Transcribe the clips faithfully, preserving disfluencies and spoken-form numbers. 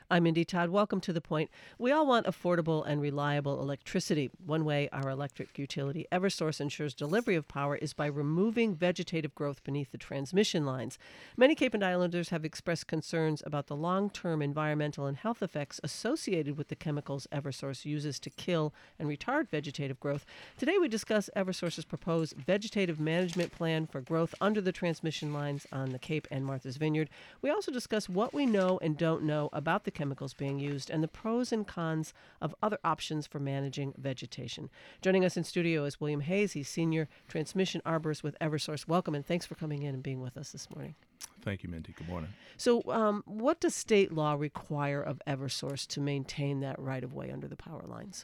I'm Indy Todd. Welcome to The Point. We all want affordable and reliable electricity. One way our electric utility, Eversource, ensures delivery of power is by removing vegetative growth beneath the transmission lines. Many Cape and Islanders have expressed concerns about the long-term environmental and health effects associated with the chemicals Eversource uses to kill and retard vegetative growth. Today we discuss Eversource's proposed vegetative management plan for growth under the transmission lines on the Cape and Martha's Vineyard. We also discuss what we know and don't know about the chemicals being used and the pros and cons of other options for managing vegetation. Joining us in studio is William Hayes. He's Senior Transmission Arborist with Eversource. Welcome, and thanks for coming in and being with us this morning. Thank you, Mindy. Good morning. So um, what does state law require of Eversource to maintain that right-of-way under the power lines?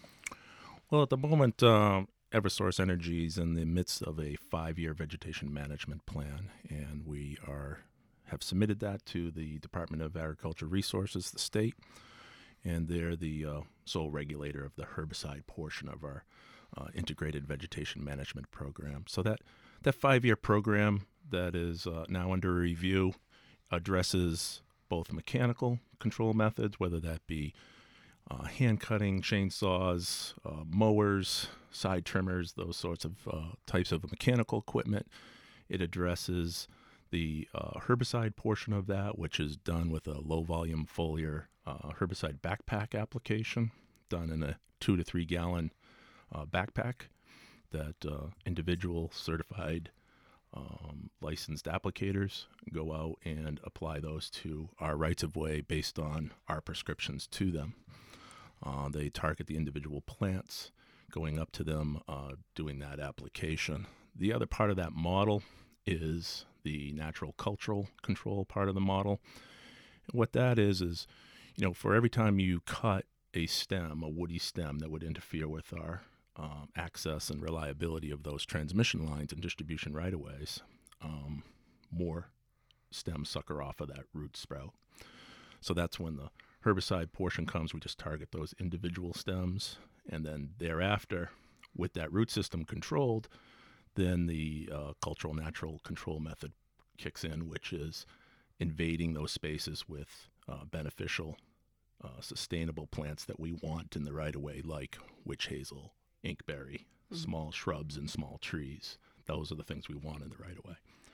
Well, at the moment, uh, Eversource Energy is in the midst of a five-year vegetation management plan, and we are have submitted that to the Department of Agriculture Resources, the state, and they're the uh, sole regulator of the herbicide portion of our uh, integrated vegetation management program. So that, that five-year program that is uh, now under review addresses both mechanical control methods, whether that be uh, hand cutting, chainsaws, uh, mowers, side trimmers, those sorts of uh, types of mechanical equipment. It addresses the uh, herbicide portion of that, which is done with a low-volume foliar uh, herbicide backpack application, done in a two to three gallon uh, backpack that uh, individual certified um, licensed applicators go out and apply those to our rights-of-way based on our prescriptions to them. Uh, they target the individual plants, going up to them, uh, doing that application. The other part of that model is the natural cultural control part of the model. What that is is, you know, for every time you cut a stem, a woody stem that would interfere with our um, access and reliability of those transmission lines and distribution right-of-ways, um, more stems sucker off of that root sprout. So that's when the herbicide portion comes. We just target those individual stems, and then thereafter, with that root system controlled, then the uh, cultural natural control method kicks in, which is invading those spaces with uh, beneficial, uh, sustainable plants that we want in the right-of-way, like witch hazel, inkberry, mm-hmm. small shrubs and small trees. Those are the things we want in the right-of-way.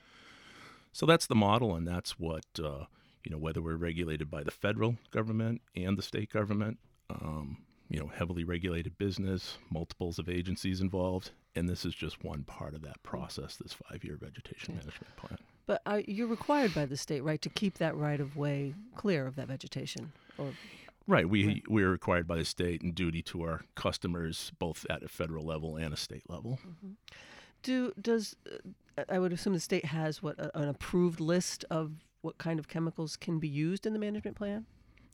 So that's the model, and that's what, uh, you know, whether we're regulated by the federal government and the state government, um, you know, heavily regulated business, multiples of agencies involved, and this is just one part of that process, this five-year vegetation okay. management plan. But uh, you're required by the state, right, to keep that right-of-way clear of that vegetation? Or Right. We, right. we're required by the state and duty to our customers, both at a federal level and a state level. Mm-hmm. Do Does, uh, I would assume the state has, what, a, an approved list of what kind of chemicals can be used in the management plan?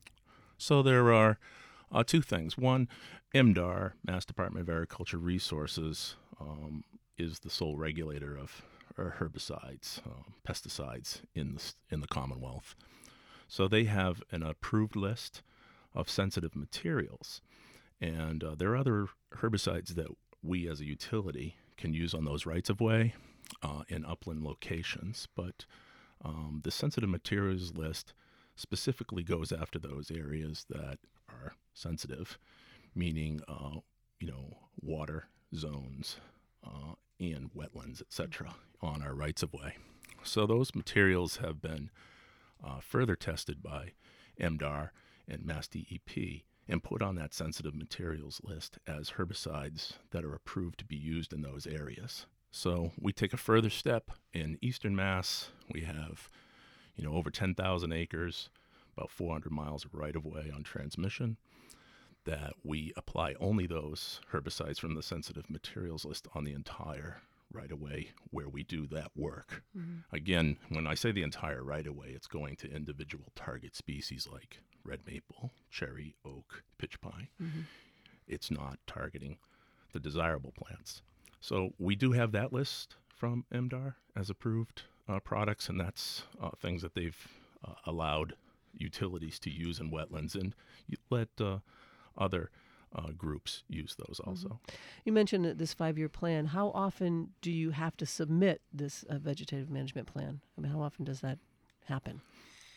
So there are uh, two things. One, M D A R, Mass Department of Agriculture Resources, um, is the sole regulator of uh, herbicides, um, pesticides in the, in the Commonwealth. So they have an approved list of sensitive materials. And uh, there are other herbicides that we as a utility can use on those rights-of-way uh, in upland locations. But um, the sensitive materials list specifically goes after those areas that are sensitive, meaning, uh, you know, water zones uh, and wetlands, et cetera, on our rights-of-way. So those materials have been uh, further tested by M D A R and Mass D E P and put on that sensitive materials list as herbicides that are approved to be used in those areas. So we take a further step. In Eastern Mass, we have, you know, over ten thousand acres, about four hundred miles of right-of-way on transmission, that we apply only those herbicides from the sensitive materials list on the entire right-of-way where we do that work. Mm-hmm. Again, when I say the entire right-of-way, it's going to individual target species like red maple, cherry, oak, pitch pine. Mm-hmm. It's not targeting the desirable plants. So we do have that list from M D A R as approved uh, products, and that's uh, things that they've uh, allowed utilities to use in wetlands, and you let uh, other uh, groups use those also. Mm-hmm. You mentioned this five-year plan. How often do you have to submit this uh, vegetative management plan? I mean, how often does that happen?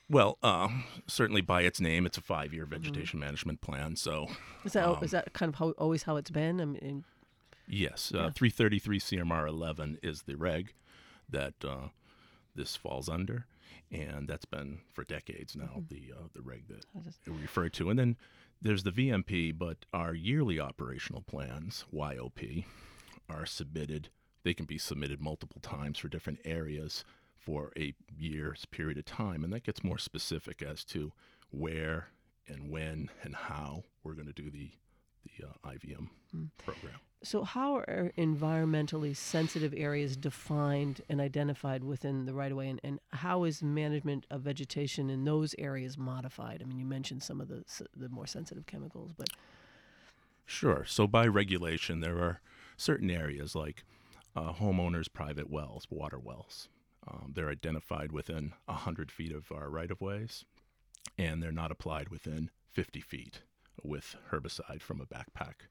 Well, uh, certainly by its name, it's a five-year vegetation mm-hmm. management plan. So, is that um, is that kind of how, always how it's been? I mean, yes, uh, yeah. three thirty-three C M R eleven is the reg that uh, this falls under, and that's been for decades now. Mm-hmm. The uh, the reg that we refer to, and then there's the V M P, but our yearly operational plans, Y O P, are submitted. They can be submitted multiple times for different areas for a year's period of time, and that gets more specific as to where and when and how we're going to do the the uh, I V M mm. program. So how are environmentally sensitive areas defined and identified within the right-of-way, and, and how is management of vegetation in those areas modified? I mean, you mentioned some of the the more sensitive chemicals, but... Sure. So by regulation, there are certain areas like uh, homeowners' private wells, water wells. Um, they're identified within one hundred feet of our right-of-ways, and they're not applied within fifty feet with herbicide from a backpack.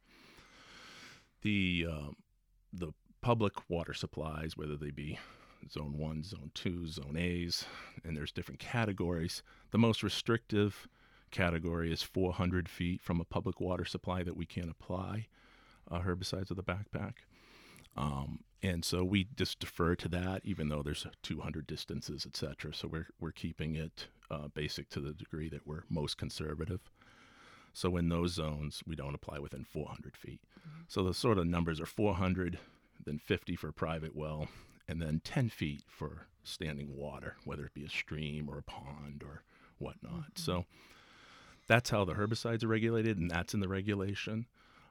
The uh, the public water supplies, whether they be Zone one, Zone two, Zone A's, and there's different categories. The most restrictive category is four hundred feet from a public water supply that we can't apply uh, herbicides with a backpack. Um, and so we just defer to that, even though there's two hundred distances, et cetera. So we're we're keeping it uh, basic to the degree that we're most conservative. So in those zones, we don't apply within four hundred feet. Mm-hmm. So the sort of numbers are four hundred, then fifty for a private well, and then ten feet for standing water, whether it be a stream or a pond or whatnot. Mm-hmm. So that's how the herbicides are regulated, and that's in the regulation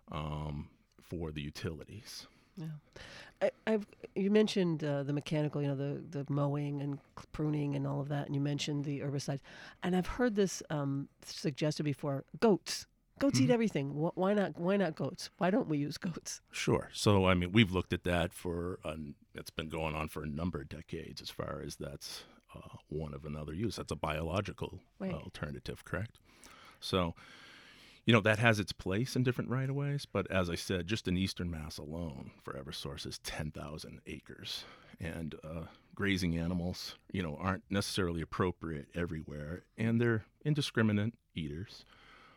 um, for the utilities. Yeah, I, I've you mentioned uh, the mechanical, you know, the, the mowing and pruning and all of that, and you mentioned the herbicides, and I've heard this um, suggested before. Goats, goats mm-hmm. eat everything. Wh- Why not? Why not goats? Why don't we use goats? Sure. So I mean, we've looked at that for um, it's been going on for a number of decades. As far as that's uh, one of another use. That's a biological right. uh, alternative, correct? So. You know, that has its place in different right-of-ways, but as I said, just in Eastern Mass alone for Eversource is ten thousand acres. And uh, grazing animals, you know, aren't necessarily appropriate everywhere, and they're indiscriminate eaters.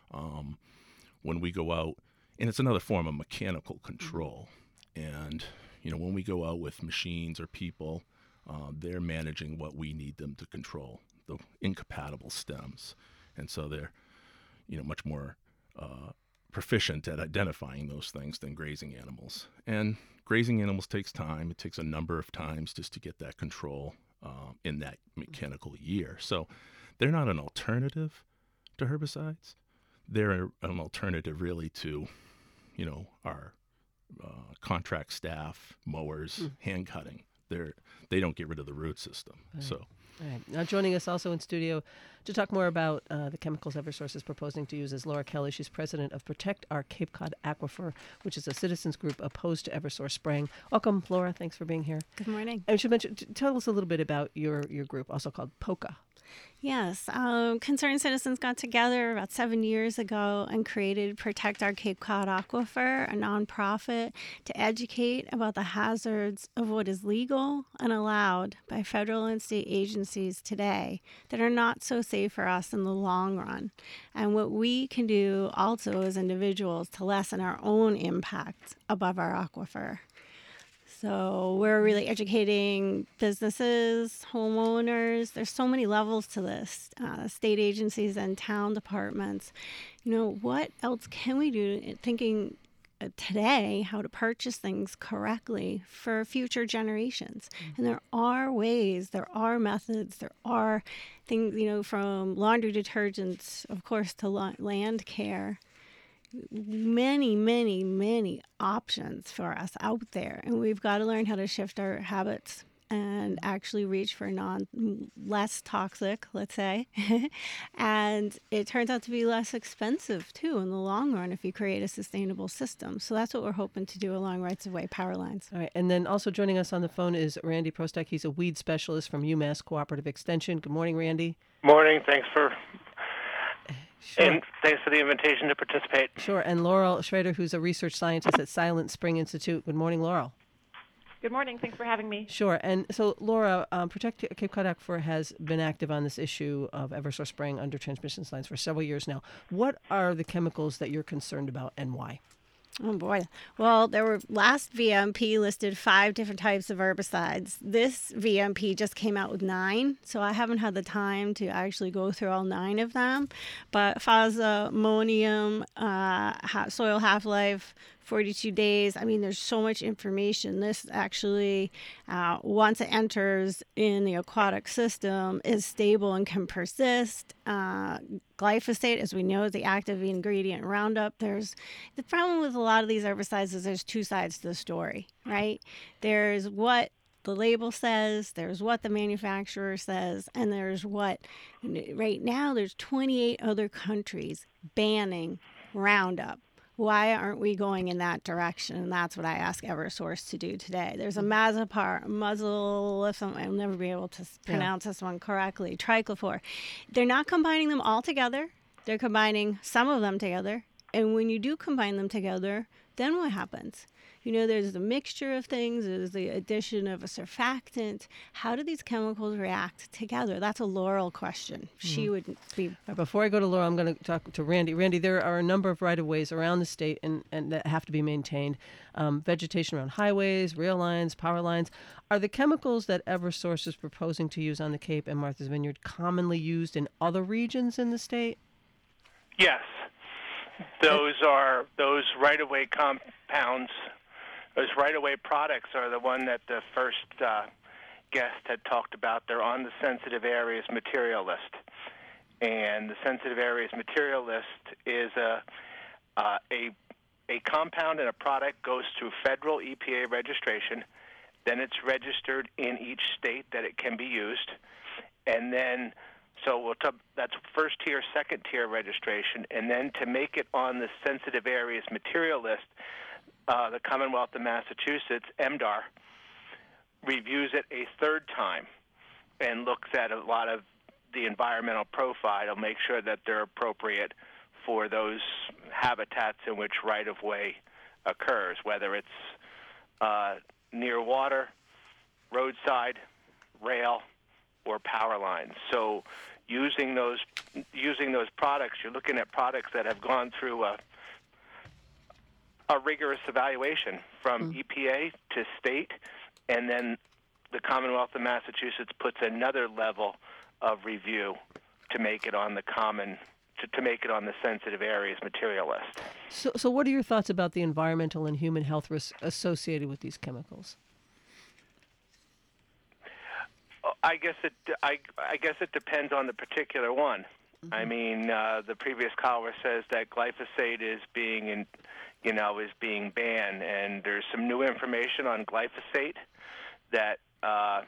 Um, when we go out, and it's another form of mechanical control, and, you know, when we go out with machines or people, uh, they're managing what we need them to control, the incompatible stems. And so they're, you know, much more Uh, proficient at identifying those things than grazing animals. And grazing animals takes time. It takes a number of times just to get that control um, in that mechanical year. So they're not an alternative to herbicides. They're an alternative really to, you know, our uh, contract staff, mowers, mm. hand cutting. They're, they don't get rid of the root system. Right. So. All right. Now joining us also in studio to talk more about uh, the chemicals Eversource is proposing to use is Laura Kelly. She's president of Protect Our Cape Cod Aquifer, which is a citizens group opposed to Eversource spraying. Welcome, Laura. Thanks for being here. Good morning. And should mention, tell us a little bit about your, your group, also called POCA. Yes, um, concerned citizens got together about seven years ago and created Protect Our Cape Cod Aquifer, a nonprofit, to educate about the hazards of what is legal and allowed by federal and state agencies today that are not so safe for us in the long run, and what we can do also as individuals to lessen our own impact above our aquifer. So we're really educating businesses, homeowners. There's so many levels to this, uh, state agencies and town departments. You know, what else can we do? Thinking uh, today how to purchase things correctly for future generations. Mm-hmm. And there are ways, there are methods, there are things, you know, from laundry detergents, of course, to la- land care. Many, many, many options for us out there, and we've got to learn how to shift our habits and actually reach for non less toxic, let's say. And it turns out to be less expensive too in the long run if you create a sustainable system. So that's what we're hoping to do along rights of way power lines. All right, and then also joining us on the phone is Randy Prostek. He's a weed specialist from UMass Cooperative Extension. Good morning, Randy. Morning. Thanks for. Sure. And thanks for the invitation to participate. Sure. And Laurel Schrader, who's a research scientist at Silent Spring Institute. Good morning, Laurel. Good morning. Thanks for having me. Sure. And so, Laura, um, Protect Cape Cod Aquifer has been active on this issue of Eversource spraying under transmission lines for several years now. What are the chemicals that you're concerned about and why? Oh boy. Well, there were last V M P listed five different types of herbicides. This V M P just came out with nine, so I haven't had the time to actually go through all nine of them. But Faza, ammonium, uh, soil half-life, forty-two days. I mean, there's so much information. This actually, uh, once it enters in the aquatic system, is stable and can persist. Uh, glyphosate, as we know, is the active ingredient in Roundup. There's the problem with a lot of these herbicides is there's two sides to the story, right? There's what the label says, there's what the manufacturer says, and there's what, right now, there's twenty-eight other countries banning Roundup. Why aren't we going in that direction? And that's what I ask Eversource to do today. There's a Mazepar, muzzle, I'll never be able to pronounce yeah. this one correctly, triclofor. They're not combining them all together. They're combining some of them together. And when you do combine them together, then what happens? You know, there's a mixture of things. There's the addition of a surfactant. How do these chemicals react together? That's a Laurel question. She mm. would be... Before I go to Laurel, I'm going to talk to Randy. Randy, there are a number of right-of-ways around the state and, and that have to be maintained. Um, vegetation around highways, rail lines, power lines. Are the chemicals that Eversource is proposing to use on the Cape and Martha's Vineyard commonly used in other regions in the state? Yes. Those are those right-of-way compounds. Those right-of-way products are the one that the first uh, guest had talked about. They're on the sensitive areas material list. And the sensitive areas material list is a, uh, a, a compound and a product goes through federal E P A registration. Then it's registered in each state that it can be used. And then, so we'll t- that's first tier, second tier registration. And then to make it on the sensitive areas material list, Uh, the Commonwealth of Massachusetts, M D A R, reviews it a third time and looks at a lot of the environmental profile to make sure that they're appropriate for those habitats in which right-of-way occurs, whether it's uh, near water, roadside, rail, or power lines. So using those using those products, you're looking at products that have gone through a a rigorous evaluation from mm. E P A to state, and then the Commonwealth of Massachusetts puts another level of review to make it on the common, to, to make it on the sensitive areas material list. So, so what are your thoughts about the environmental and human health risks associated with these chemicals? I guess it, I, I guess it depends on the particular one. Mm-hmm. I mean, uh, the previous caller says that glyphosate is being in, you know, is being banned, and there's some new information on glyphosate that uh,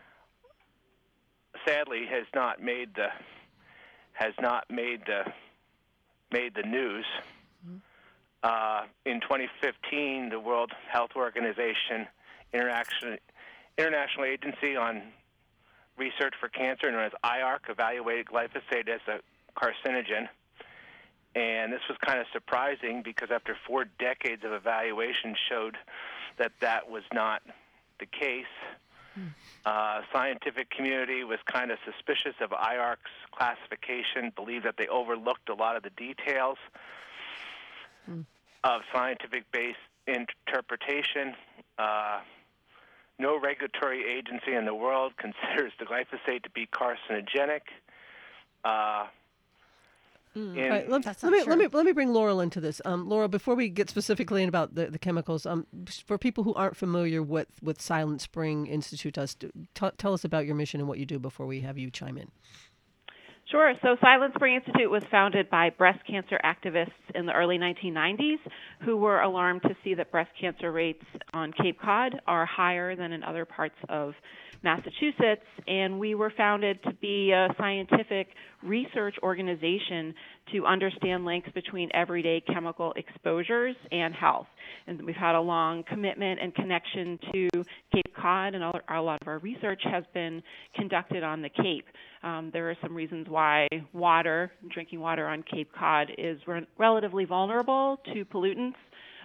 sadly has not made the has not made the made the news. Mm-hmm. Uh, in twenty fifteen, the World Health Organization, International International Agency on Research for Cancer, known as I A R C, evaluated glyphosate as a carcinogen. And this was kind of surprising because after four decades of evaluation showed that that was not the case. Hmm. Uh, scientific community was kind of suspicious of I A R C's classification, believed that they overlooked a lot of the details hmm. of scientific-based interpretation. Uh, no regulatory agency in the world considers the glyphosate to be carcinogenic. Uh, Mm. Right, let, let me let me let me bring Laurel into this. Um, Laurel, before we get specifically in about the, the chemicals, um, for people who aren't familiar with with Silent Spring Institute, us t- tell us about your mission and what you do before we have you chime in. Sure. So Silent Spring Institute was founded by breast cancer activists in the early nineteen nineties who were alarmed to see that breast cancer rates on Cape Cod are higher than in other parts of Massachusetts, and we were founded to be a scientific research organization to understand links between everyday chemical exposures and health. And we've had a long commitment and connection to Cape Cod, and a lot of our research has been conducted on the Cape. Um, there are some reasons why water, drinking water on Cape Cod, is re- relatively vulnerable to pollutants.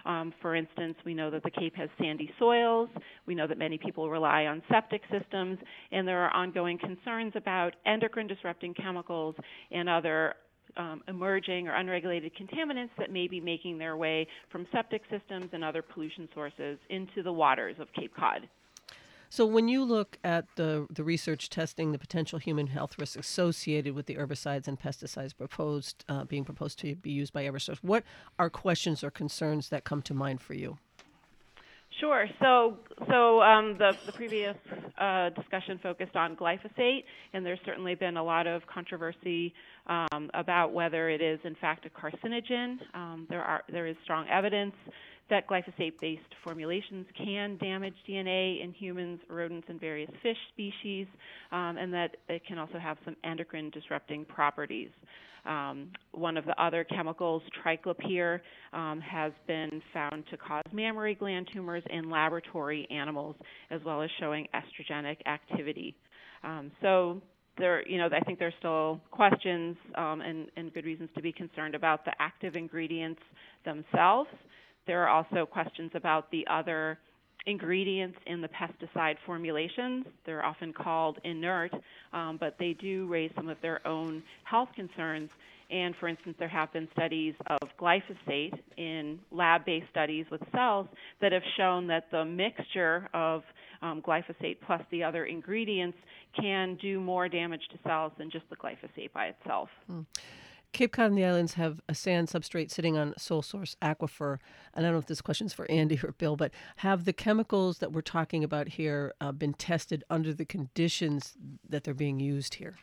Um, for instance, we know that the Cape has sandy soils. We know that many people rely on septic systems, and there are ongoing concerns about endocrine disrupting chemicals and other um, emerging or unregulated contaminants that may be making their way from septic systems and other pollution sources into the waters of Cape Cod. So when you look at the the research testing the potential human health risks associated with the herbicides and pesticides proposed uh, being proposed to be used by Eversource, what are questions or concerns that come to mind for you? Sure. So, so um, the, the previous uh, discussion focused on glyphosate, and there's certainly been a lot of controversy um, about whether it is in fact a carcinogen. Um, there are there is strong evidence that glyphosate-based formulations can damage D N A in humans, rodents, and various fish species, um, and that it can also have some endocrine-disrupting properties. Um, one of the other chemicals, triclopyr, um, has been found to cause mammary gland tumors in laboratory animals, as well as showing estrogenic activity. Um, so there, you know, I think there's still questions um, and, and good reasons to be concerned about the active ingredients themselves. There are also questions about the other ingredients in the pesticide formulations. They're often called inert, um, but they do raise some of their own health concerns. And for instance, there have been studies of glyphosate in lab-based studies with cells that have shown that the mixture of um, glyphosate plus the other ingredients can do more damage to cells than just the glyphosate by itself. Mm. Cape Cod and the islands have a sand substrate sitting on sole source aquifer. And I don't know if this question's for Andy or Bill, but have the chemicals that we're talking about here uh, been tested under the conditions that they're being used here?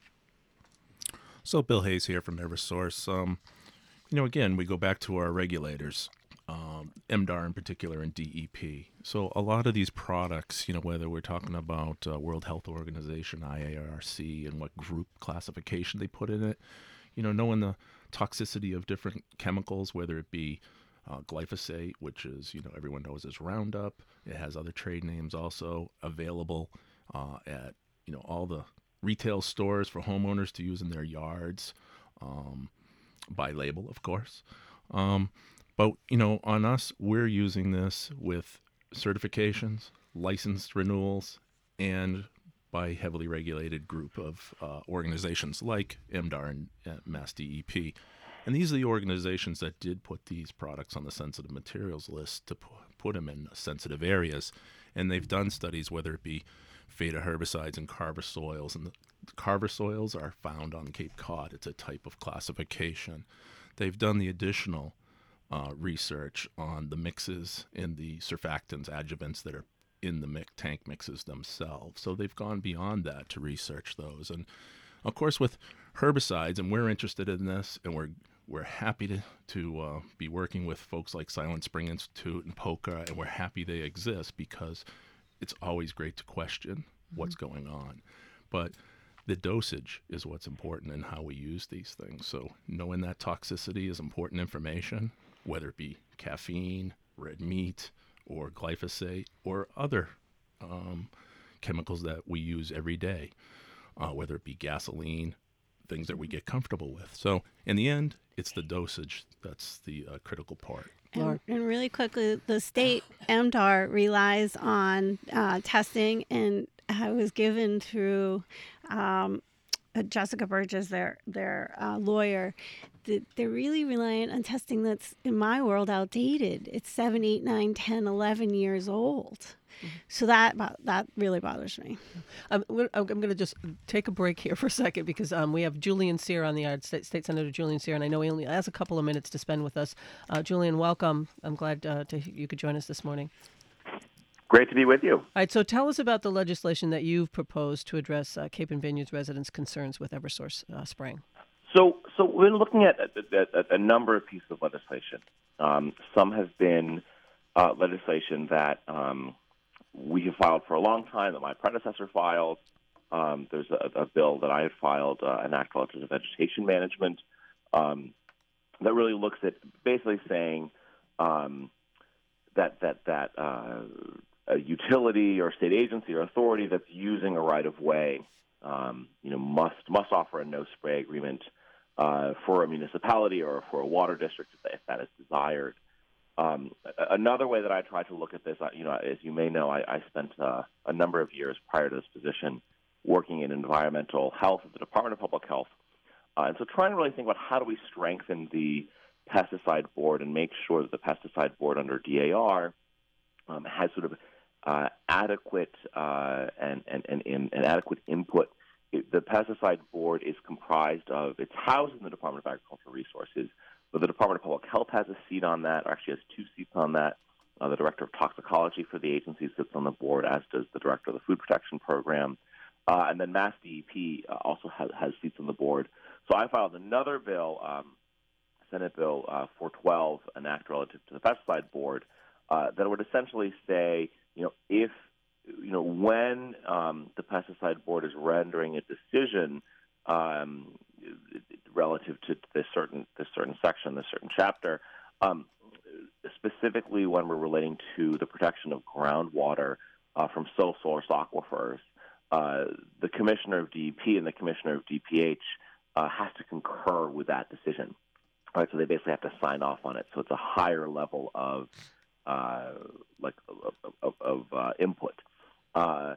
So Bill Hayes here from Eversource. Um, you know, again, we go back to our regulators, um, M D A R in particular and D E P. So a lot of these products, you know, whether we're talking about uh, World Health Organization, I A R C, and what group classification they put in it, you know, knowing the toxicity of different chemicals, whether it be uh, glyphosate, which is, you know, everyone knows is Roundup. It has other trade names also available uh, at, you know, all the retail stores for homeowners to use in their yards, um, by label, of course. Um, but, you know, on us, we're using this with certifications, licensed renewals, and by a heavily regulated group of uh, organizations like M D A R and uh, Mass D E P. And these are the organizations that did put these products on the sensitive materials list to pu- put them in sensitive areas. And they've done studies, whether it be Pheta herbicides and carver soils. And the carver soils are found on Cape Cod. It's a type of classification. They've done the additional uh, research on the mixes in the surfactants, adjuvants that are in the mix, tank mixes themselves. So they've gone beyond that to research those. And of course, with herbicides, and we're interested in this, and we're we're happy to to uh, be working with folks like Silent Spring Institute and POCA, and we're happy they exist because it's always great to question mm-hmm. what's going on. But the dosage is what's important in how we use these things. So knowing that toxicity is important information, whether it be caffeine, red meat, or glyphosate, or other um, chemicals that we use every day, uh, whether it be gasoline, things that we get comfortable with. So in the end, it's the dosage that's the uh, critical part. And, and really quickly, the state M D A R relies on uh, testing, and I was given through um, uh, Jessica Burgess, their their uh, lawyer, that they're really reliant on testing that's, in my world, outdated. It's seven, eight, nine, ten, eleven years old. Mm-hmm. So that that really bothers me. Um, I'm going to just take a break here for a second because um, we have Julian Cyr on the yard, State, State Senator Julian Cyr, and I know he only has a couple of minutes to spend with us. Uh, Julian, welcome. I'm glad uh, to, you could join us this morning. Great to be with you. All right, so tell us about the legislation that you've proposed to address uh, Cape and Vineyards residents' concerns with Eversource uh, spraying. So, so we're looking at a, a, a number of pieces of legislation. Um, some have been uh, legislation that um, we have filed for a long time, that my predecessor filed. Um, there's a, a bill that I had filed, uh, an act relative to vegetation management, um, that really looks at basically saying um, that that that uh, a utility or state agency or authority that's using a right of way, um, you know, must must offer a no spray agreement uh, for a municipality or for a water district if that is desired. Um, another way that I try to look at this, you know, as you may know, I, I spent uh, a number of years prior to this position working in environmental health at the Department of Public Health. Uh, and so trying to really think about how do we strengthen the pesticide board and make sure that the pesticide board under D A R um, has sort of uh, adequate uh, and, and, and, and adequate input. It, the pesticide board is comprised of, it's housed in the Department of Agricultural Resources, but the Department of Public Health has a seat on that, or actually has two seats on that. Uh, the Director of Toxicology for the agency sits on the board, as does the Director of the Food Protection Program. Uh, and then Mass D E P uh, also has, has seats on the board. So I filed another bill, um, Senate Bill uh, four twelve, an act relative to the pesticide board, uh, that would essentially say, you know, if, you know, when um, the pesticide board is rendering a decision um, relative to this certain this certain section, this certain chapter, um, specifically when we're relating to the protection of groundwater uh, from sole source aquifers, uh, the Commissioner of D E P and the Commissioner of D P H uh, has to concur with that decision. All right, so they basically have to sign off on it. So it's a higher level of uh, like of, of, of uh, input. Uh,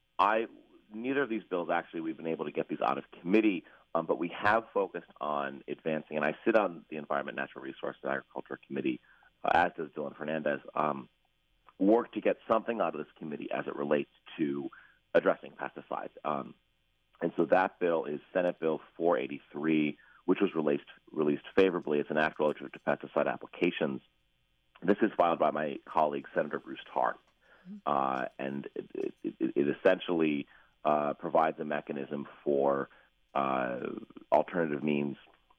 I neither of these bills actually we've been able to get these out of committee. Um, but we have focused on advancing, and I sit on the Environment, Natural Resources, and Agriculture Committee, uh, as does Dylan Fernandez, um, work to get something out of this committee as it relates to addressing pesticides. Um, and so that bill is Senate Bill four eighty-three, which was released, released favorably. It's an act relative to pesticide applications. This is filed by my colleague, Senator Bruce Tarr, uh, and it, it, it essentially uh, provides a mechanism for Uh, alternative means,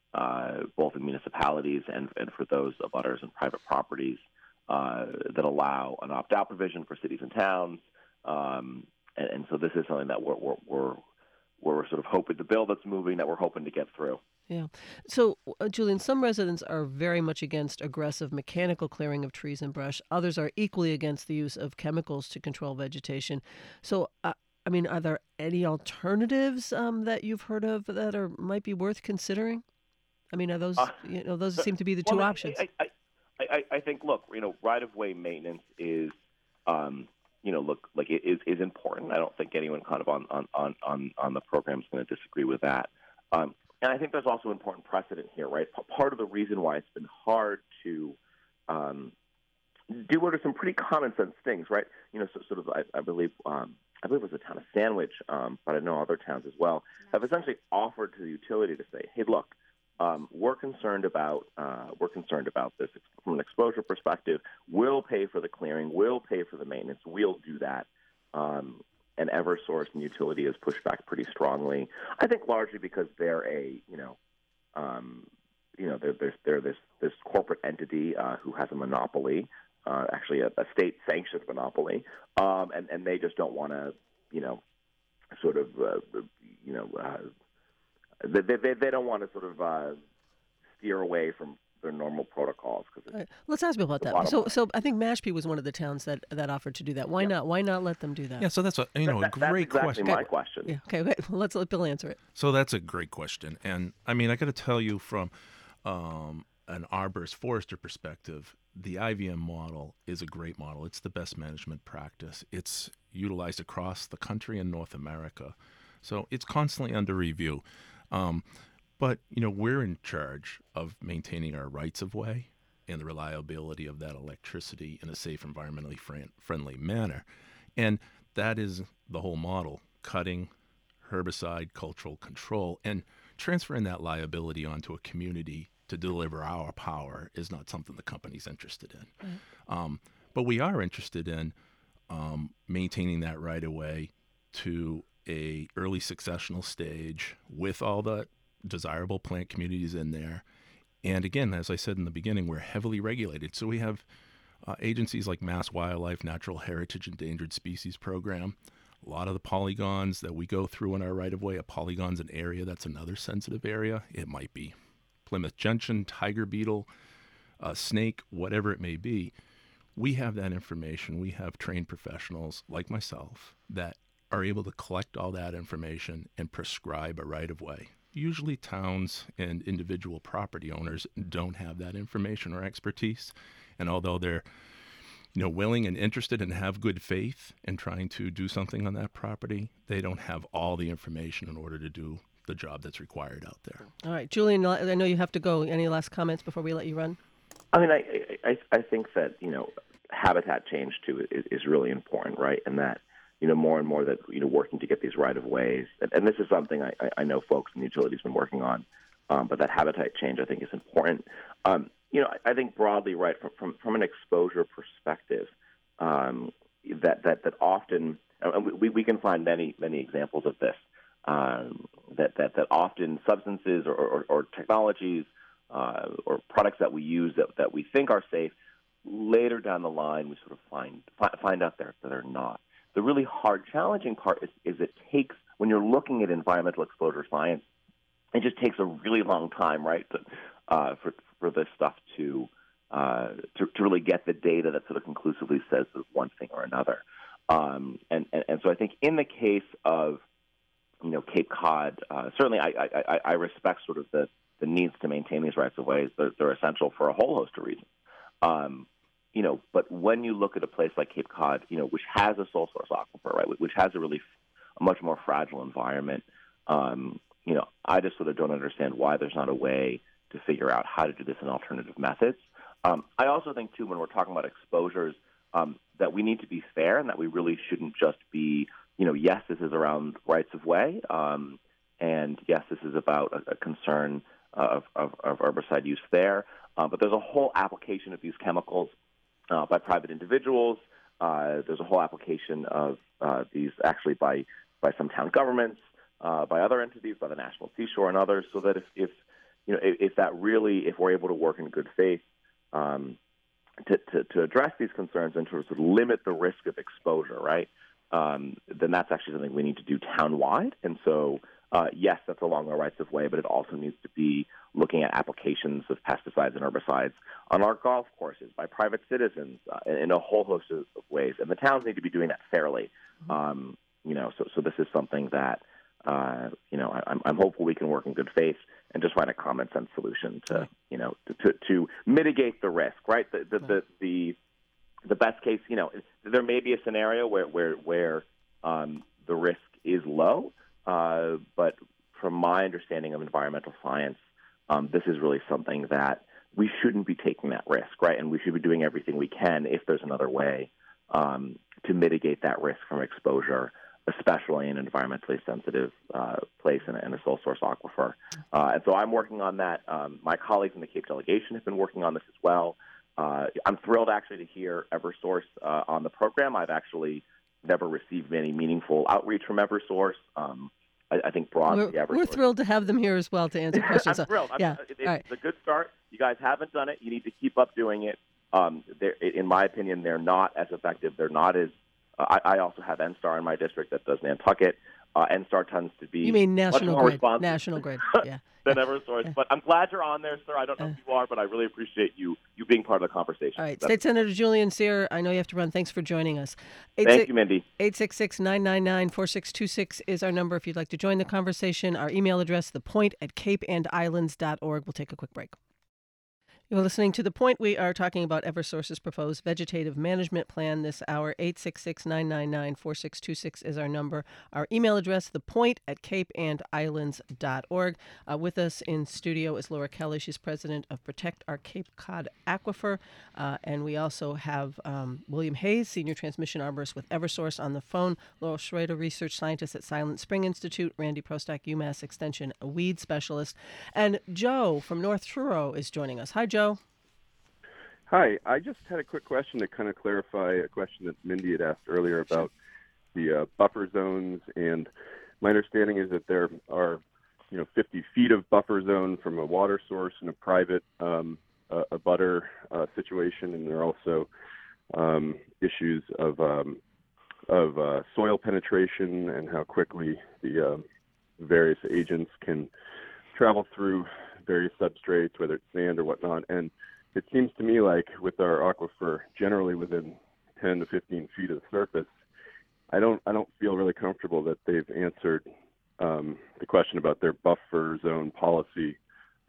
uh, both in municipalities and, and for those abutters and private properties uh, that allow an opt-out provision for cities and towns. Um, and, and so this is something that we're, we're, we're, we're sort of hoping, the bill that's moving that we're hoping to get through. Yeah. So, uh, Julian, some residents are very much against aggressive mechanical clearing of trees and brush. Others are equally against the use of chemicals to control vegetation. So, uh, I mean, are there any alternatives um, that you've heard of that are might be worth considering? I mean, are those uh, you know those seem to be the two well, options? I, I, I, I think, look, you know, right-of-way maintenance is, um, you know, look, like it is, is important. I don't think anyone kind of on on on on, on the program is going to disagree with that. Um, and I think there's also important precedent here, right? P- part of the reason why it's been hard to um, do what are some pretty common sense things, right? You know, so, sort of, I, I believe. Um, I believe it was the town of Sandwich, um, but I know other towns as well, have essentially offered to the utility to say, hey, look, um, we're concerned about uh, we're concerned about this from an exposure perspective. We'll pay for the clearing. We'll pay for the maintenance. We'll do that. Um, and Eversource and utility has pushed back pretty strongly. I think largely because they're a you know um, you know they're, they're, they're this this corporate entity uh, who has a monopoly. Uh, actually, a, a state-sanctioned monopoly, um, and and they just don't want to, you know, sort of, uh, you know, uh, they, they they don't want to sort of uh, steer away from their normal protocols. Cause right. Let's ask me about that. So, line. so I think Mashpee was one of the towns that, that offered to do that. Why yeah. not? Why not let them do that? Yeah. So that's a you know that, a great that's exactly question. My question. Yeah. Okay. Okay. Well, let's let Bill answer it. So that's a great question, and I mean I got to tell you from um, an arborist forester perspective, the I V M model is a great model. It's the best management practice. It's utilized across the country and North America. So it's constantly under review. Um, but, you know, we're in charge of maintaining our rights of way and the reliability of that electricity in a safe, environmentally friend- friendly manner. And that is the whole model, cutting, herbicide, cultural control, and transferring that liability onto a community to deliver our power is not something the company's interested in. Mm. Um, but we are interested in um, maintaining that right away to a early successional stage with all the desirable plant communities in there. And again, as I said in the beginning, we're heavily regulated. So we have uh, agencies like Mass Wildlife, Natural Heritage Endangered Species Program. A lot of the polygons that we go through in our right-of-way, a polygon's an area that's another sensitive area. It might be Plymouth gentian, tiger beetle, uh, snake, whatever it may be. We have that information. We have trained professionals like myself that are able to collect all that information and prescribe a right-of-way. Usually towns and individual property owners don't have that information or expertise, And although they're, you know, willing and interested and have good faith in trying to do something on that property, they don't have all the information in order to do the job that's required out there. All right, Julian, I know you have to go. Any last comments before we let you run? I mean, I I, I think that, you know, habitat change, too, is, is really important, right? And that, you know, more and more that, you know, working to get these right-of-ways. And, and this is something I, I know folks in the utility have been working on, um, but that habitat change, I think, is important. Um, you know, I, I think broadly, right, from, from, from an exposure perspective, um, that, that, that often, and we, we can find many, many examples of this, um, that, that, that often substances or, or, or technologies uh, or products that we use that, that we think are safe, later down the line, we sort of find find out there that they're not. The really hard, challenging part is, is it takes, when you're looking at environmental exposure science, it just takes a really long time, right, to, uh, for for this stuff to, uh, to to really get the data that sort of conclusively says one thing or another. Um, and, and and so I think in the case of, you know, Cape Cod, uh, certainly I, I I respect sort of the the needs to maintain these rights of ways. They're, they're essential for a whole host of reasons. Um, you know, but when you look at a place like Cape Cod, you know, which has a sole source aquifer, right, which has a really a much more fragile environment, um, you know, I just sort of don't understand why there's not a way to figure out how to do this in alternative methods. Um, I also think, too, when we're talking about exposures, um, that we need to be fair and that we really shouldn't just be, you know, yes, this is around rights of way, um, and yes, this is about a, a concern of, of, of herbicide use there. Uh, but there's a whole application of these chemicals uh, by private individuals. Uh, there's a whole application of uh, these actually by, by some town governments, uh, by other entities, by the National Seashore and others, so that if, if you know, if, if that really, if we're able to work in good faith um, to, to, to address these concerns and to sort of limit the risk of exposure, right, um, then that's actually something we need to do town-wide. And so, uh, yes, that's along our rights of way, but it also needs to be looking at applications of pesticides and herbicides on our golf courses by private citizens uh, in, in a whole host of, of ways. And the towns need to be doing that fairly. Mm-hmm. Um, you know, so, so this is something that, uh, you know, I, I'm, I'm hopeful we can work in good faith and just find a common sense solution to, you know, to, to, to mitigate the risk, right? The, the, the, the, the best case, you know, there may be a scenario where, where, where um, the risk is low, uh, but from my understanding of environmental science, um, this is really something that we shouldn't be taking that risk, right? And we should be doing everything we can, if there's another way, um, to mitigate that risk from exposure, especially in an environmentally sensitive uh, place in a, in a sole source aquifer. Uh, and so I'm working on that. Um, my colleagues in the Cape delegation have been working on this as well. Uh, I'm thrilled actually to hear Eversource uh, on the program. I've actually never received any meaningful outreach from Eversource. Um, I, I think broadly, we're, Eversource. We're thrilled to have them here as well to answer questions. I'm thrilled. Yeah. I mean, it, All it's right. a good start. You guys haven't done it. You need to keep up doing it. Um, in my opinion, they're not as effective. They're not as uh, I, I also have N STAR in my district that does Nantucket. Uh, N STAR tends to be you mean National much more Grid? responsive National Grid, yeah. than yeah. Eversource. Yeah. But I'm glad you're on there, sir. I don't know uh, who you are, but I really appreciate you you being part of the conversation. All right, That's State Senator Julian Cyr, I know you have to run. Thanks for joining us. Eight Thank six, you, Mindy. eight six six, nine nine nine, four six two six is our number if you'd like to join the conversation. Our email address, thepoint at cape and islands dot org. We'll take a quick break. You're listening to The Point. We are talking about Eversource's proposed vegetative management plan this hour. eight six six, nine nine nine, four six two six is our number. Our email address, thepoint at cape and islands dot org. Uh, with us in studio is Laura Kelly. She's president of Protect Our Cape Cod Aquifer. Uh, and we also have um, William Hayes, senior transmission arborist with Eversource on the phone. Laurel Schrader, research scientist at Silent Spring Institute. Randy Prostak, UMass Extension, a weed specialist. And Joe from North Truro is joining us. Hi, Joe. Hi, I just had a quick question to kind of clarify a question that Mindy had asked earlier about the uh, buffer zones. And my understanding is that there are, you know, fifty feet of buffer zone from a water source in a private um, uh, a butter uh, situation, and there are also um, issues of um, of uh, soil penetration and how quickly the uh, various agents can travel through various substrates, whether it's sand or whatnot. And it seems to me like with our aquifer generally within ten to fifteen feet of the surface, I don't I don't feel really comfortable that they've answered um, the question about their buffer zone policy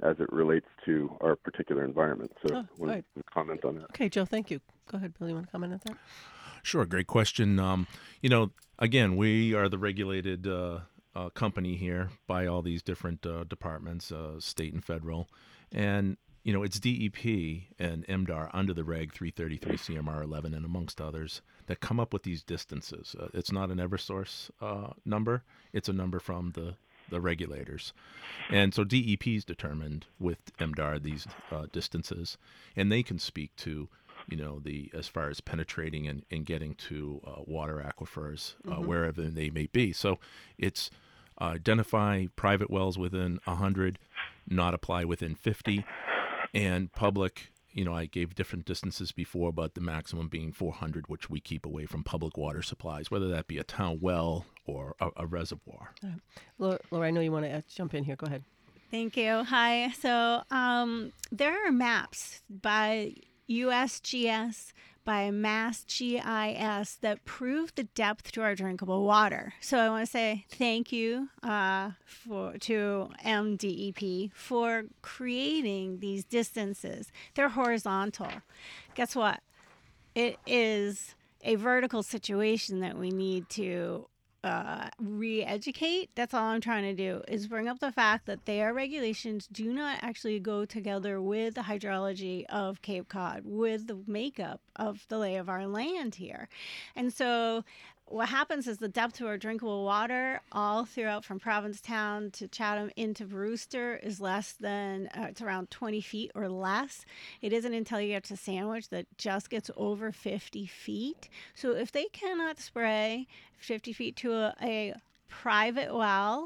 as it relates to our particular environment. So Oh, want right. to comment on that. Okay, Joe, thank you. Go ahead, Bill. You want to comment on that? Sure, great question. Um, you know, again, we are the regulated uh, uh, company here by all these different uh, departments, uh, state and federal, and you know, it's D E P and M D A R under the Reg three thirty-three C M R eleven and amongst others that come up with these distances. Uh, it's not an Eversource uh, number; it's a number from the the regulators, and so D E P's determined with M D A R these uh, distances, and they can speak to, you know, the as far as penetrating and, and getting to uh, water aquifers uh, Mm-hmm. wherever they may be. So it's uh, identify private wells within one hundred, not apply within fifty, and public, you know, I gave different distances before, but the maximum being four hundred, which we keep away from public water supplies, whether that be a town well or a, a reservoir. Laura, Laura, I know you want to add, jump in here. Go ahead. Thank you. Hi. So um, there are maps by U S G S, by Mass G I S that prove the depth to our drinkable water. So I want to say thank you uh, for to M D E P for creating these distances. They're horizontal. Guess what? It is a vertical situation that we need to uh, re-educate. That's all I'm trying to do, is bring up the fact that their regulations do not actually go together with the hydrology of Cape Cod, with the makeup of the lay of our land here. And so what happens is the depth to our drinkable water all throughout from Provincetown to Chatham into Brewster is less than, uh, it's around twenty feet or less. It isn't until you get to Sandwich that just gets over fifty feet. So if they cannot spray fifty feet to a, a private well,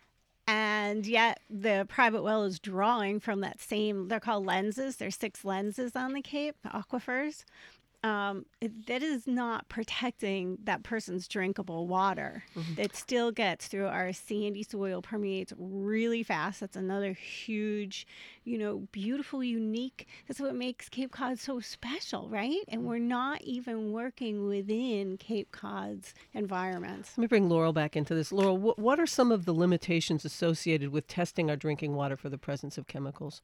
and yet the private well is drawing from that same, they're called lenses. There's six lenses on the Cape, aquifers. Um, it, that is not protecting that person's drinkable water. Mm-hmm. It still gets through our sandy soil, permeates really fast. That's another huge, you know, beautiful, unique. That's what makes Cape Cod so special, right? And we're not even working within Cape Cod's environments. Let me bring Laurel back into this. Laurel, wh- what are some of the limitations associated with testing our drinking water for the presence of chemicals?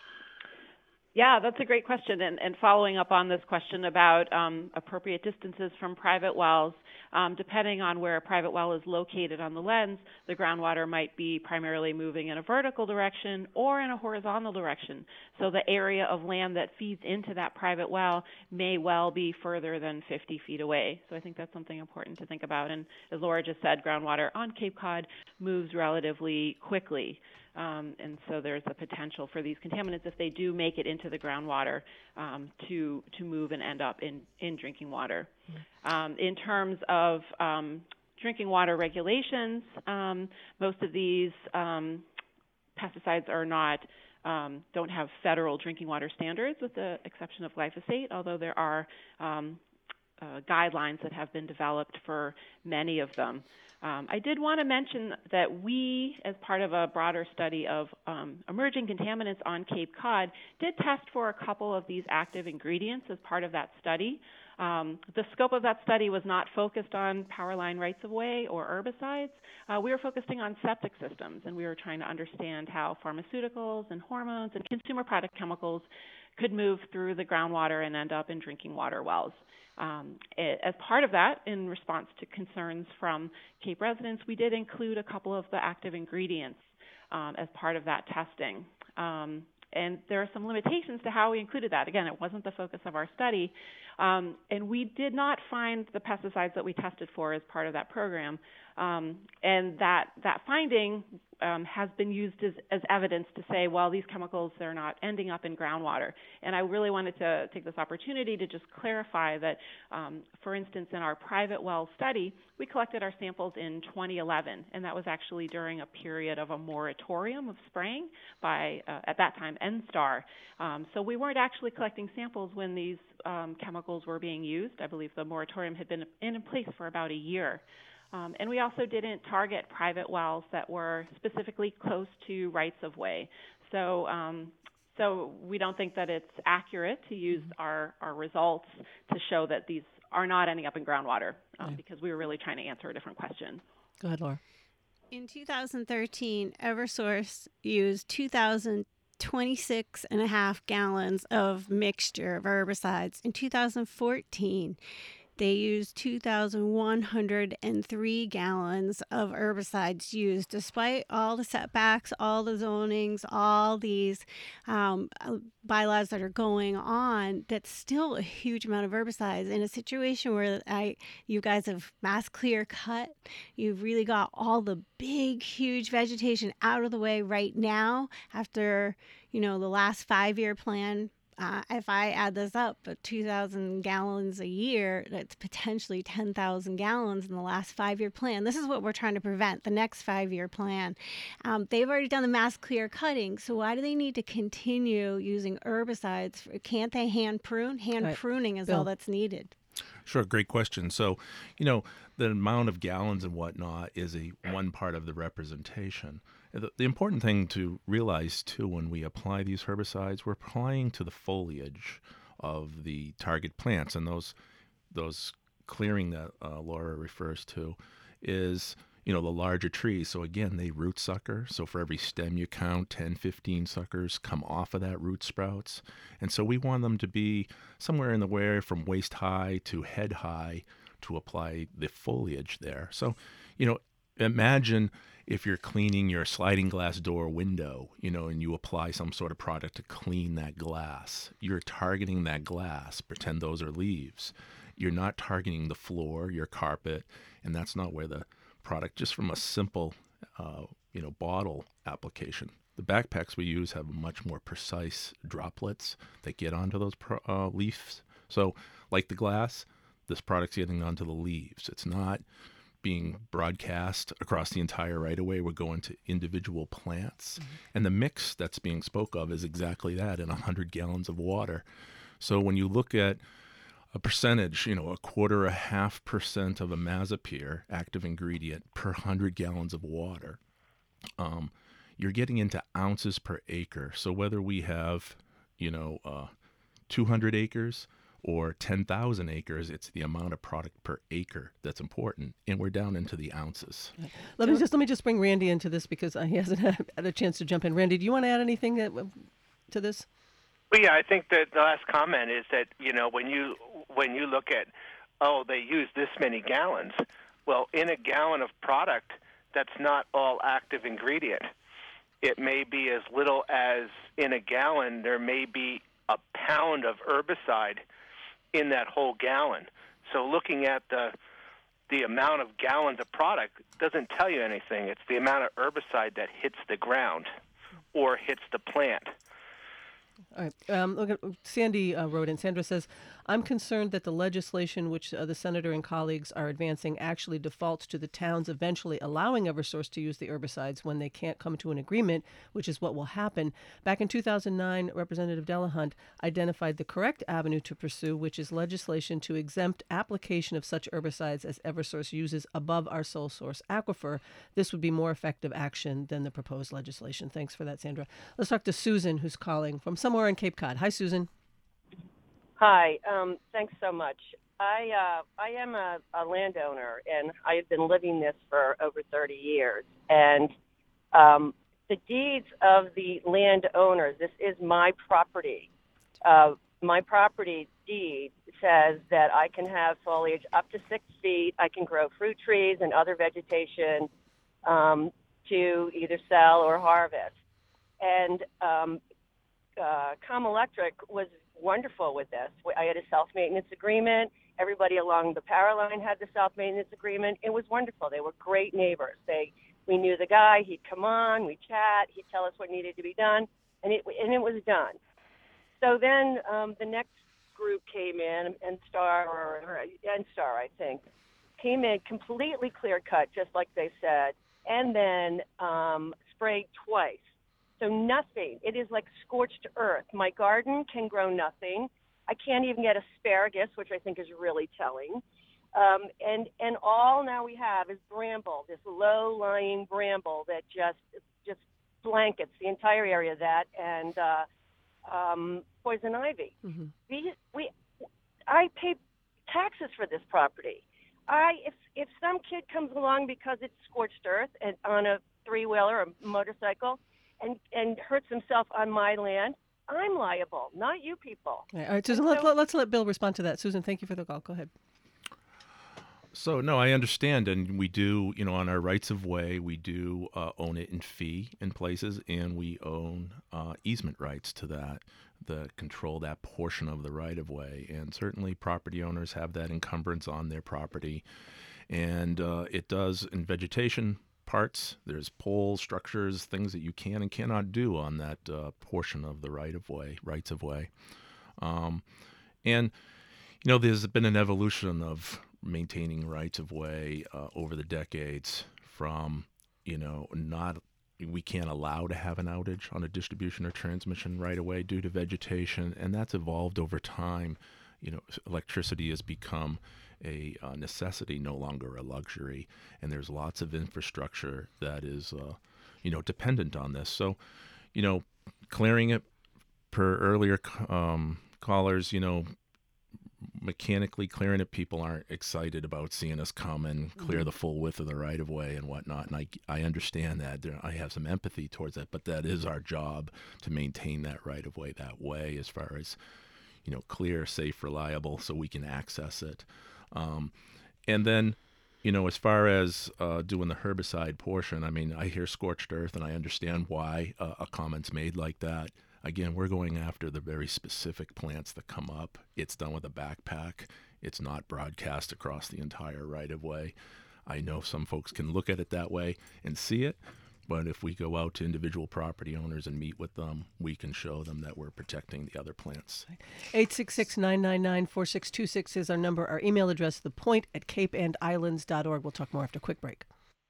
Yeah, that's a great question. And, and following up on this question about um, appropriate distances from private wells, um, depending on where a private well is located on the lens, the groundwater might be primarily moving in a vertical direction or in a horizontal direction. So the area of land that feeds into that private well may well be further than fifty feet away. So I think that's something important to think about. And as Laura just said, groundwater on Cape Cod moves relatively quickly. Um, and so there's a potential for these contaminants, if they do make it into the groundwater, um, to to move and end up in, in drinking water. Mm-hmm. Um, in terms of um, drinking water regulations, um, most of these um, pesticides are not um, don't have federal drinking water standards, with the exception of glyphosate, although there are um, uh, guidelines that have been developed for many of them. Um, I did want to mention that we, as part of a broader study of um, emerging contaminants on Cape Cod, did test for a couple of these active ingredients as part of that study. Um, the scope of that study was not focused on power line rights-of-way or herbicides. Uh, we were focusing on septic systems, and we were trying to understand how pharmaceuticals and hormones and consumer product chemicals could move through the groundwater and end up in drinking water wells. Um, it, as part of that, in response to concerns from Cape residents, we did include a couple of the active ingredients um, as part of that testing. Um, and there are some limitations to how we included that. Again, it wasn't the focus of our study. Um, and we did not find the pesticides that we tested for as part of that program. Um, and that, that finding um, has been used as, as evidence to say, well, these chemicals, they're not ending up in groundwater. And I really wanted to take this opportunity to just clarify that, um, for instance, in our private well study, we collected our samples in twenty eleven, and that was actually during a period of a moratorium of spraying by, uh, at that time, N STAR. Um, so we weren't actually collecting samples when these um, chemicals were being used. I believe the moratorium had been in place for about a year. Um, and we also didn't target private wells that were specifically close to rights-of-way. So, um, so we don't think that it's accurate to use our, our results to show that these are not ending up in groundwater, um, yeah. because we were really trying to answer a different question. Go ahead, Laura. In two thousand thirteen, Eversource used two thousand twenty-six and a half gallons of mixture of herbicides. In two thousand fourteen, they used two thousand one hundred three gallons of herbicides used, despite all the setbacks, all the zonings, all these um, bylaws that are going on. That's still a huge amount of herbicides in a situation where I, you guys have mass clear cut. You've really got all the big, huge vegetation out of the way right now after, you know, the last five-year plan. Uh, if I add this up, but two thousand gallons a year, that's potentially ten thousand gallons in the last five-year plan. This is what we're trying to prevent, the next five-year plan. Um, they've already done the mass clear cutting, so why do they need to continue using herbicides? Can't they hand prune? Hand right. pruning is Bill. all that's needed. Sure, great question. So, you know, the amount of gallons and whatnot is a one part of the representation. The, the important thing to realize, too, when we apply these herbicides, we're applying to the foliage of the target plants. And those those clearing that uh, Laura refers to is, you know, the larger trees. So, again, they root sucker. So for every stem you count, ten, fifteen suckers come off of that root sprouts. And so we want them to be somewhere in the way from waist high to head high to apply the foliage there. So, you know, imagine if you're cleaning your sliding glass door window, you know, and you apply some sort of product to clean that glass. You're targeting that glass. Pretend those are leaves. You're not targeting the floor, your carpet, and that's not where the product, just from a simple, uh, you know, bottle application. The backpacks we use have much more precise droplets that get onto those pro- uh, leaves. So, like the glass, this product's getting onto the leaves. It's not being broadcast across the entire right-of-way. We're going to individual plants. Mm-hmm. And the mix that's being spoke of is exactly that in one hundred gallons of water. So when you look at a percentage, you know, a quarter, a half percent of imazapyr, active ingredient, per one hundred gallons of water, um, you're getting into ounces per acre. So whether we have, you know, uh, two hundred acres or ten thousand acres, it's the amount of product per acre that's important, and we're down into the ounces. Let me just let me just bring Randy into this because uh, he hasn't had a chance to jump in. Randy, do you want to add anything that, to this? Well, yeah, I think that the last comment is that, you know, when you when you look at, oh, they use this many gallons, well, in a gallon of product, that's not all active ingredient. It may be as little as, in a gallon, there may be a pound of herbicide in that whole gallon. So looking at the the amount of gallons of product doesn't tell you anything. It's the amount of herbicide that hits the ground or hits the plant. All right. Um, look at, Sandy uh, wrote in. Sandra says, I'm concerned that the legislation which uh, the senator and colleagues are advancing actually defaults to the towns eventually allowing Eversource to use the herbicides when they can't come to an agreement, which is what will happen. Back in two thousand nine, Representative Delahunt identified the correct avenue to pursue, which is legislation to exempt application of such herbicides as Eversource uses above our sole source aquifer. This would be more effective action than the proposed legislation. Thanks for that, Sandra. Let's talk to Susan, who's calling from somewhere in Cape Cod. Hi, Susan. Hi. Um, thanks so much. I uh, I am a, a landowner, and I have been living this for over thirty years. And um, the deeds of the landowners, this is my property. Uh, my property deed says that I can have foliage up to six feet. I can grow fruit trees and other vegetation um, to either sell or harvest. And um, uh, Com Electric was wonderful with this. I had a self-maintenance agreement. Everybody along the power line had the self-maintenance agreement. It was wonderful. They were great neighbors. They, we knew the guy. He'd come on, we'd chat, he'd tell us what needed to be done, and it and it was done. So then um, the next group came in, and Star or, or N-Star, I think, came in completely clear-cut, just like they said, and then um, sprayed twice. So nothing. It is like scorched earth. My garden can grow nothing. I can't even get asparagus, which I think is really telling. Um, and and all now we have is bramble, this low-lying bramble that just just blankets the entire area of that, and uh, um, poison ivy. Mm-hmm. We we I pay taxes for this property. I if if some kid comes along because it's scorched earth and on a three-wheeler or motorcycle, and, and hurts himself on my land, I'm liable, not you people. All right, Susan, let, let, let's let Bill respond to that. Susan, thank you for the call. Go ahead. So, no, I understand. And we do, you know, on our rights of way, we do uh, own it in fee in places, and we own uh, easement rights to that, that control that portion of the right of way. And certainly property owners have that encumbrance on their property. And uh, it does in vegetation parts. There's poles, structures, things that you can and cannot do on that uh, portion of the right of way, rights of way. Um, and, you know, there's been an evolution of maintaining rights of way uh, over the decades from, you know, not, we can't allow to have an outage on a distribution or transmission right of way due to vegetation. And that's evolved over time. You know, electricity has become a uh, necessity, no longer a luxury. And there's lots of infrastructure that is, uh, you know, dependent on this. So, you know, clearing it per earlier um, callers, you know, mechanically clearing it, people aren't excited about seeing us come and clear mm-hmm. the full width of the right of way and whatnot. And I, I understand that. There, I have some empathy towards that, but that is our job to maintain that right of way that way as far as, you know, clear, safe, reliable, so we can access it. Um, and then, you know, as far as uh, doing the herbicide portion, I mean, I hear scorched earth and I understand why uh, a comment's made like that. Again, we're going after the very specific plants that come up. It's done with a backpack. It's not broadcast across the entire right-of-way. I know some folks can look at it that way and see it, but if we go out to individual property owners and meet with them, we can show them that we're protecting the other plants. eight six six, nine nine nine, four six two six is our number. Our email address, thepoint at cape and islands dot org. We'll talk more after a quick break.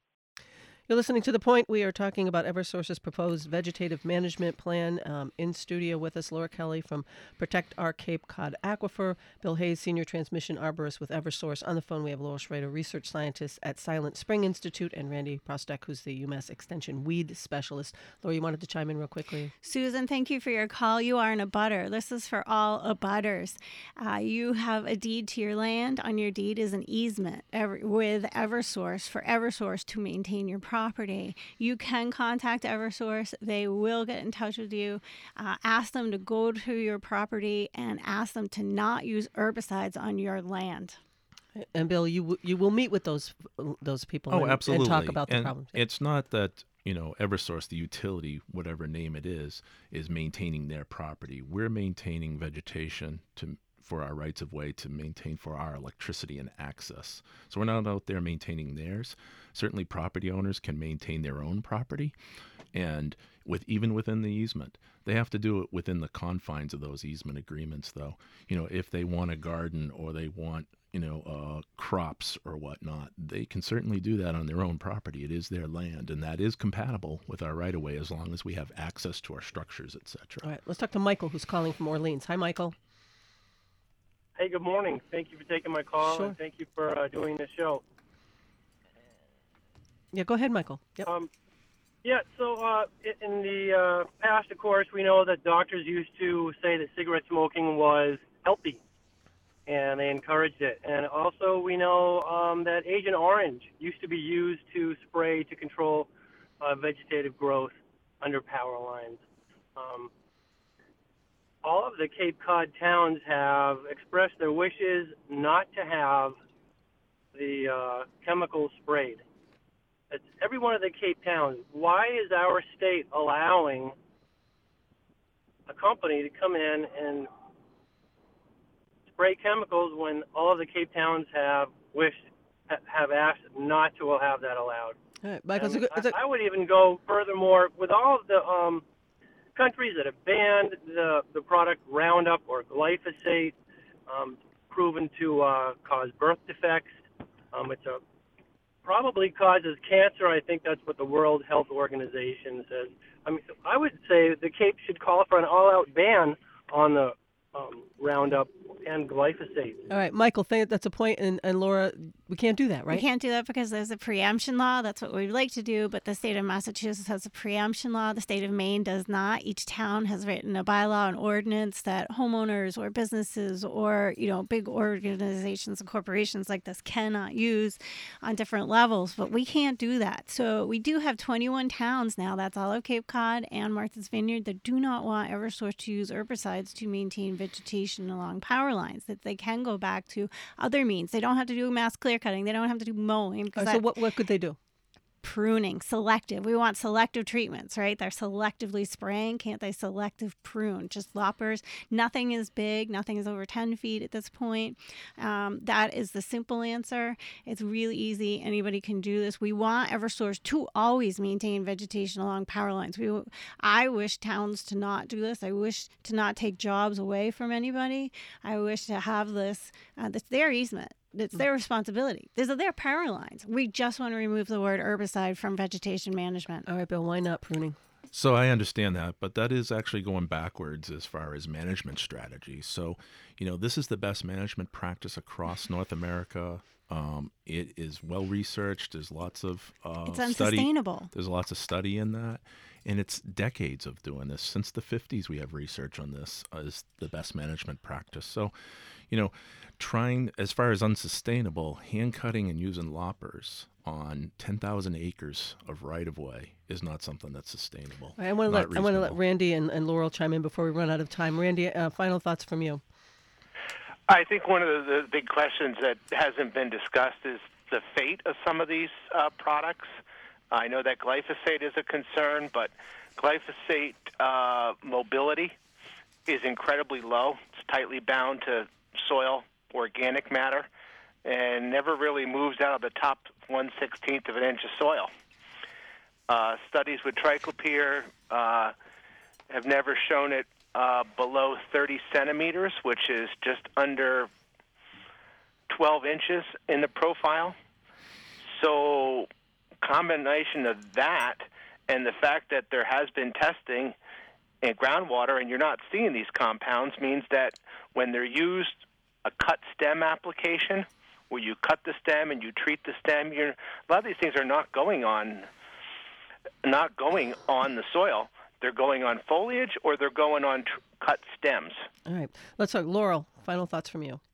You're listening to The Point. We are talking about Eversource's proposed vegetative management plan. Um, in studio with us, Laura Kelly from Protect Our Cape Cod Aquifer, Bill Hayes, Senior Transmission Arborist with Eversource. On the phone, we have Laurel Schrader, Research Scientist at Silent Spring Institute, and Randy Prostek, who's the UMass Extension Weed Specialist. Laura, you wanted to chime in real quickly? Susan, thank you for your call. You are an abutter. This is for all abutters. Uh, you have a deed to your land. On your deed is an easement every, with Eversource for Eversource to maintain your property. property. You can contact Eversource. They will get in touch with you. Uh, ask them to go to your property and ask them to not use herbicides on your land. And Bill, you w- you will meet with those those people oh, and, absolutely. and talk about the and problems. It's not that, you know, Eversource, the utility, whatever name it is, is maintaining their property. We're maintaining vegetation to for our rights of way to maintain for our electricity and access. So we're not out there maintaining theirs. Certainly property owners can maintain their own property, and with even within the easement. They have to do it within the confines of those easement agreements, though. You know, if they want a garden or they want, you know, uh, crops or whatnot, they can certainly do that on their own property. It is their land, and that is compatible with our right-of-way as long as we have access to our structures, et cetera. All right, let's talk to Michael, who's calling from Orleans. Hi, Michael. Hey, good morning. Thank you for taking my call, Sure. and thank you for uh, doing this show. Yeah, go ahead, Michael. Yep. Um, yeah, so uh, in the uh, past, of course, we know that doctors used to say that cigarette smoking was healthy, and they encouraged it. And also, we know um, that Agent Orange used to be used to spray to control uh, vegetative growth under power lines. Um, all of the Cape Cod towns have expressed their wishes not to have the uh, chemicals sprayed. It's every one of the Cape towns. Why is our state allowing a company to come in and spray chemicals when all of the Cape towns have wished, have asked not to have that allowed? All right, Michael, it's a And good, it's a, I, I would even go furthermore with all of the um, countries that have banned the, the product Roundup or glyphosate, um, proven to uh, cause birth defects. Um, it's a probably causes cancer. I think that's what the World Health Organization says. I mean, I would say the Cape should call for an all-out ban on the um, Roundup and glyphosate. All right, Michael, think that's a point, and, and Laura, we can't do that, right? We can't do that because there's a preemption law. That's what we'd like to do, but the state of Massachusetts has a preemption law. The state of Maine does not. Each town has written a bylaw and ordinance that homeowners or businesses or, you know, big organizations and corporations like this cannot use on different levels, but we can't do that. So we do have twenty-one towns now, that's all of Cape Cod and Martha's Vineyard, that do not want Eversource to use herbicides to maintain vegetation along power lines, that they can go back to other means. They don't have to do mass clear cutting. They don't have to do mowing. Uh, so what, what could they do? Pruning, selective. We want selective treatments, right? They're selectively spraying. Can't they selective prune? Just loppers. Nothing is big. Nothing is over ten feet at this point. Um, that is the simple answer. It's really easy. Anybody can do this. We want Eversource to always maintain vegetation along power lines. We, I wish towns to not do this. I wish to not take jobs away from anybody. I wish to have this. Uh, that's their easement. It's their responsibility. These are their power lines. We just want to remove the word herbicide from vegetation management. All right, Bill, why not pruning? So I understand that, but that is actually going backwards as far as management strategy. So, you know, this is the best management practice across North America. Um, it is well researched. There's lots of uh, it's study. unsustainable. There's lots of study in that. And it's decades of doing this. Since the fifties, we have research on this as the best management practice. So, you know, trying, as far as unsustainable, hand cutting and using loppers on ten thousand acres of right-of-way is not something that's sustainable. Right, I want to let I want to let Randy and, and Laurel chime in before we run out of time. Randy, uh, final thoughts from you. I think one of the, the big questions that hasn't been discussed is the fate of some of these uh, products. I know that glyphosate is a concern, but glyphosate uh, mobility is incredibly low. It's tightly bound to soil organic matter and never really moves out of the top one sixteenth of an inch of soil. Uh, studies with triclopyr uh, have never shown it uh, below thirty centimeters, which is just under twelve inches in the profile. So combination of that and the fact that there has been testing in groundwater and you're not seeing these compounds means that when they're used, a cut stem application where you cut the stem and you treat the stem, you're, a lot of these things are not going on not going on the soil. They're going on foliage or they're going on tr- cut stems. All right. Let's talk. Laurel, final thoughts from you.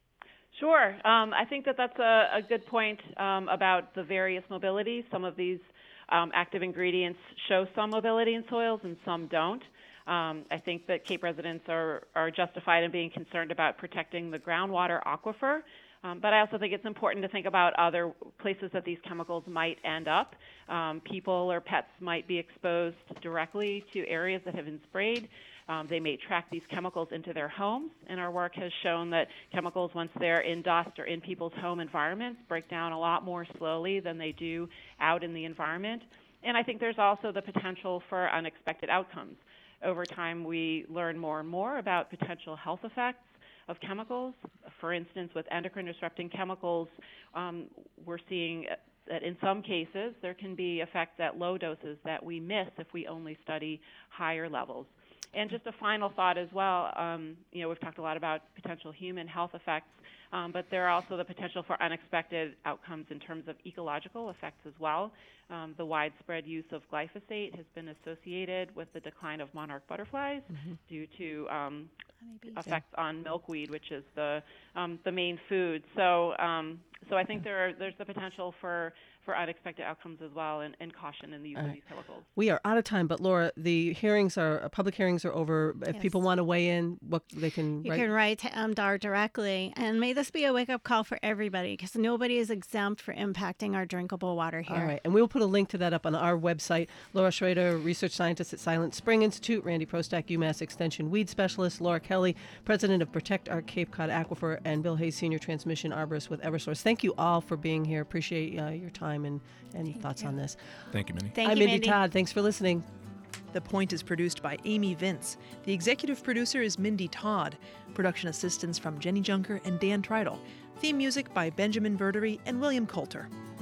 Sure. Um, I think that that's a, a good point um, about the various mobilities. Some of these um, active ingredients show some mobility in soils and some don't. Um, I think that Cape residents are, are justified in being concerned about protecting the groundwater aquifer, um, but I also think it's important to think about other places that these chemicals might end up. Um, people or pets might be exposed directly to areas that have been sprayed. Um, they may track these chemicals into their homes, and our work has shown that chemicals, once they're in dust or in people's home environments, break down a lot more slowly than they do out in the environment. And I think there's also the potential for unexpected outcomes. Over time, we learn more and more about potential health effects of chemicals. For instance, with endocrine disrupting chemicals, um, we're seeing that in some cases there can be effects at low doses that we miss if we only study higher levels. And just a final thought as well, um, you know, we've talked a lot about potential human health effects, um, but there are also the potential for unexpected outcomes in terms of ecological effects as well. Um, the widespread use of glyphosate has been associated with the decline of monarch butterflies mm-hmm. due to um, effects on milkweed, which is the um, the main food. So, um, so I think there are, there's the potential for for unexpected outcomes as well, and, and caution in the use All of right. these chemicals. We are out of time, but Laura, the hearings are uh, public hearings are over. If Yes. people want to weigh in, what they can You write. can write to M D A R directly, and may this be a wake-up call for everybody, because nobody is exempt for impacting our drinkable water here. All right, and we will put a link to that up on our website. Laura Schrader, research scientist at Silent Spring Institute, Randy Prostak, UMass Extension weed specialist, Laura Kelly, president of Protect Our Cape Cod Aquifer, and Bill Hayes, senior transmission arborist with Eversource. Thank you all for being here. Appreciate uh, your time and, and thoughts you. on this. Thank you, Minnie. Thank I'm you, Mindy Mindy. Todd. Thanks for listening. The Point is produced by Amy Vince. The executive producer is Mindy Todd. Production assistance from Jenny Junker and Dan Treidel. Theme music by Benjamin Verdery and William Coulter.